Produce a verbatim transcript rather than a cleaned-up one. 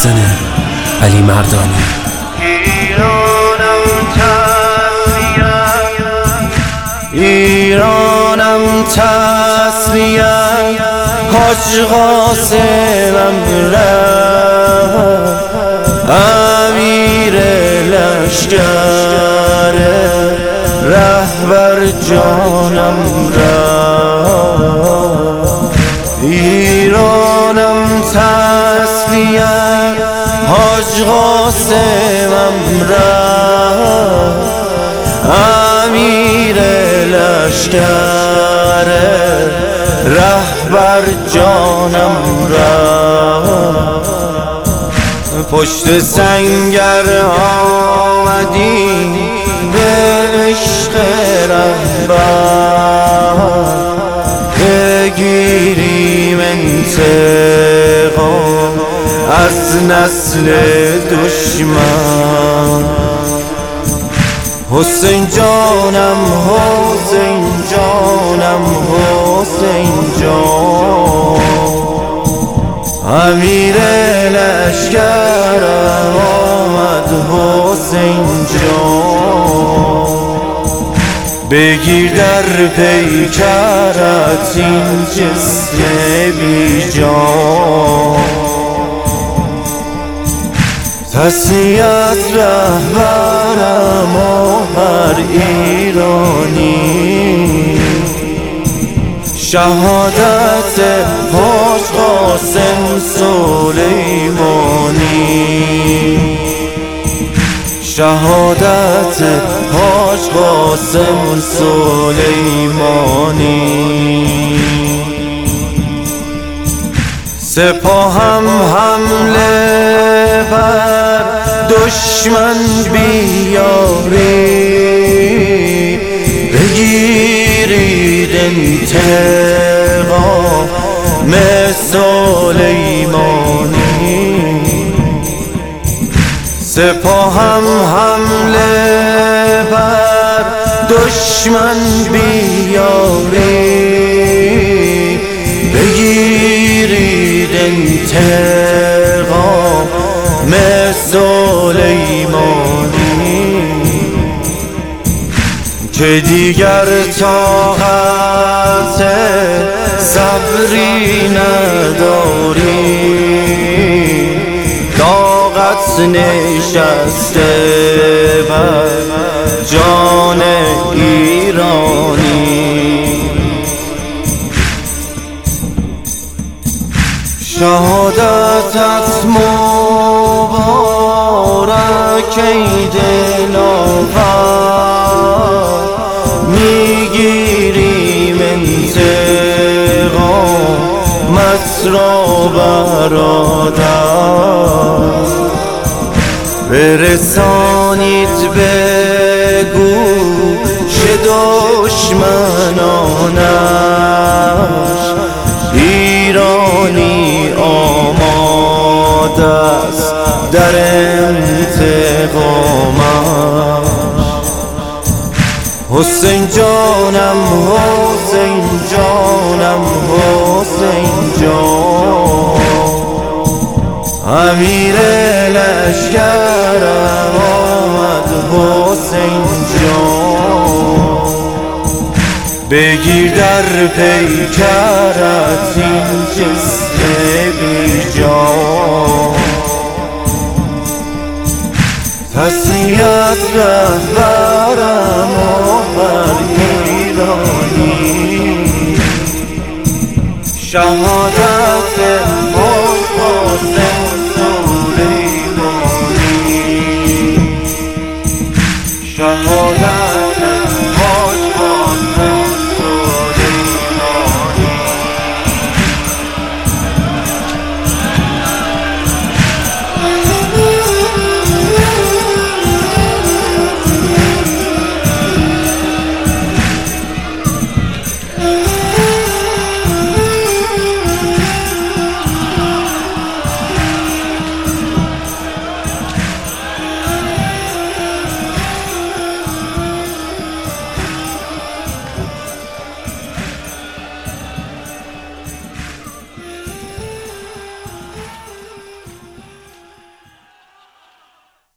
محسن علی مردانی. ایرانم تسلیه، ایرانم تسلیه، حاج قاسمم رفت، امیر لشکر رهبر جانم رفت. ایرانم تسلیه، حاج قاسمم رفت، امیر لشکر رهبر جانم رفت. پشت سنگر آمدی به عشق رهبر، بگیریم انتقام از نسل دشمن. حسین جانم حسین جانم حسین جان، امیر لشکرم آمد حسین جان. بگیر در پیکرت این جسم بی جان، تسلیت رهبرم و هر ایرانی، شهادت حاج قاسم سلیمانی، شهادت حاج قاسم سلیمانی. سپاهم حمله بر دشمن بیاری، بگیرید انتقام سلیمانی. سپاهم حمله بر دشمن بیاری، بگیرید انتقام سلیمانی. که دیگر طاقت صبری نداری، طاقت نشسته بر جان ایرانی. شهادتت مبارک ای دلاور، میگیریم انتقامت را برادر. برسانید به گوش دشمنانش، ایرانی آماده است در انتقامش. حسین جانم حسین جانم حسین جان، امیر لشکرم آمد حسین جان. بگیر در پیکرت این جسم بی جان، تسلیت رهبرم و هر ایرانی، شهادت